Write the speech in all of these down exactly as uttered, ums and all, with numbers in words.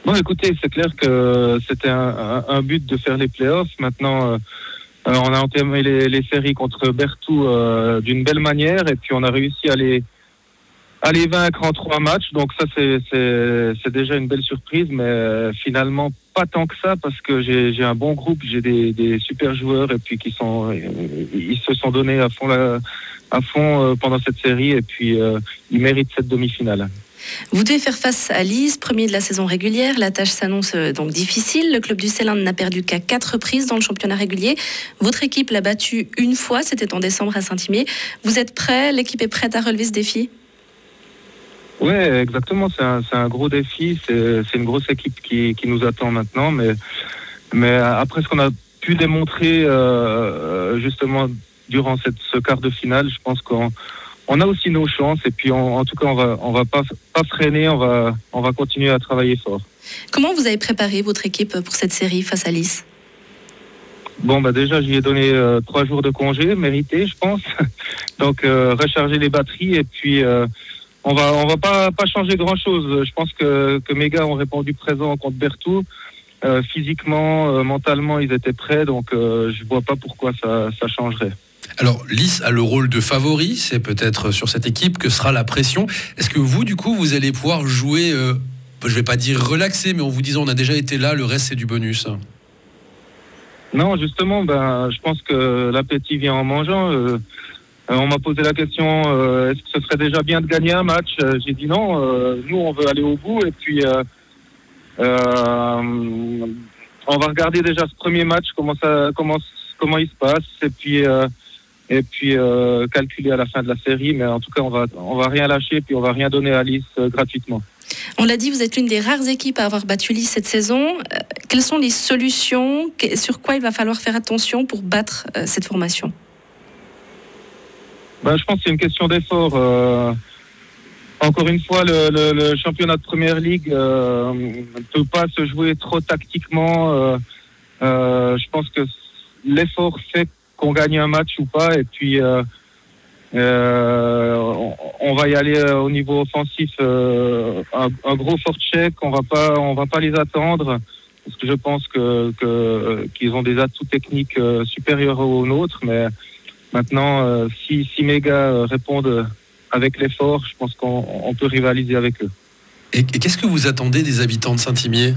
Bon, écoutez, c'est clair que c'était un, un, un but de faire les playoffs. Maintenant, euh, on a entamé les, les séries contre Berthoud euh, d'une belle manière et puis on a réussi à les, à les vaincre en trois matchs. Donc ça, c'est, c'est, c'est déjà une belle surprise, mais euh, finalement pas tant que ça parce que j'ai, j'ai un bon groupe, j'ai des, des super joueurs et puis qui sont, euh, ils se sont donnés à fond, la, à fond euh, pendant cette série et puis euh, ils méritent cette demi-finale. Vous devez faire face à Lise, premier de la saison régulière. La tâche s'annonce donc difficile. Le club du Ceylan n'a perdu qu'à quatre reprises dans le championnat régulier. Votre équipe l'a battu une fois, c'était en décembre à Saint-Imier. Vous êtes prêts? L'équipe est prête à relever ce défi? Oui, exactement. C'est un, c'est un gros défi. C'est, c'est une grosse équipe qui, qui nous attend maintenant. Mais, mais après ce qu'on a pu démontrer euh, justement durant cette, ce quart de finale, je pense qu'on on a aussi nos chances. Et puis on, en tout cas, on va, on va pas, pas freiner. On va, on va continuer à travailler fort. Comment vous avez préparé votre équipe pour cette série face à Lys? Bon, bah déjà, j'y ai donné euh, trois jours de congé, mérité, je pense. Donc, euh, recharger les batteries et puis euh, on va, on va pas, pas changer grand-chose. Je pense que, que mes gars ont répondu présent contre Berthoud. Euh, physiquement, euh, mentalement, ils étaient prêts, donc euh, je vois pas pourquoi ça, ça changerait. Alors, Lys a le rôle de favori, c'est peut-être sur cette équipe que sera la pression. Est-ce que vous, du coup, vous allez pouvoir jouer, euh, je vais pas dire relaxé, mais en vous disant on a déjà été là, le reste c'est du bonus? Non, justement, ben, je pense que l'appétit vient en mangeant. Euh, on m'a posé la question, euh, est-ce que ce serait déjà bien de gagner un match? euh, J'ai dit non, euh, nous on veut aller au bout et puis euh, euh, on va regarder déjà ce premier match, comment ça, comment, comment il se passe et puis euh, et puis euh, calculer à la fin de la série. Mais en tout cas, on va on va rien lâcher puis on va rien donner à Lys euh, gratuitement. On l'a dit, vous êtes l'une des rares équipes à avoir battu Lys cette saison. Euh, quelles sont les solutions? Sur quoi il va falloir faire attention pour battre euh, cette formation? Ben, je pense que c'est une question d'effort. Euh, encore une fois, le, le, le championnat de Première Ligue euh, ne peut pas se jouer trop tactiquement. Euh, euh, je pense que l'effort fait qu'on gagne un match ou pas. Et puis, euh, euh, on, on va y aller au niveau offensif. Euh, un, un gros forecheck. On va pas, on va pas les attendre parce que je pense que, que qu'ils ont des atouts techniques euh, supérieurs aux nôtres, mais maintenant, euh, si, si mes gars euh, répondent avec l'effort, je pense qu'on on peut rivaliser avec eux. Et, et qu'est-ce que vous attendez des habitants de Saint-Imier?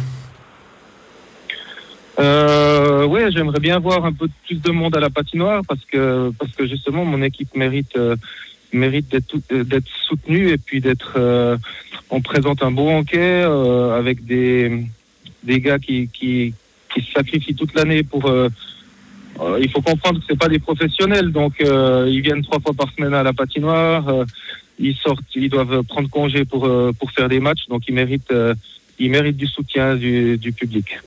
euh, Oui, j'aimerais bien voir un peu plus de monde à la patinoire parce que, parce que justement, mon équipe mérite, euh, mérite d'être, tout, d'être soutenue et puis d'être... Euh, on présente un beau hockey euh, avec des, des gars qui, qui, qui se sacrifient toute l'année pour... Euh, Euh, il faut comprendre que c'est pas des professionnels, donc euh, ils viennent trois fois par semaine à la patinoire, euh, ils sortent, ils doivent prendre congé pour euh, pour faire des matchs, donc ils méritent euh, ils méritent du soutien du, du public.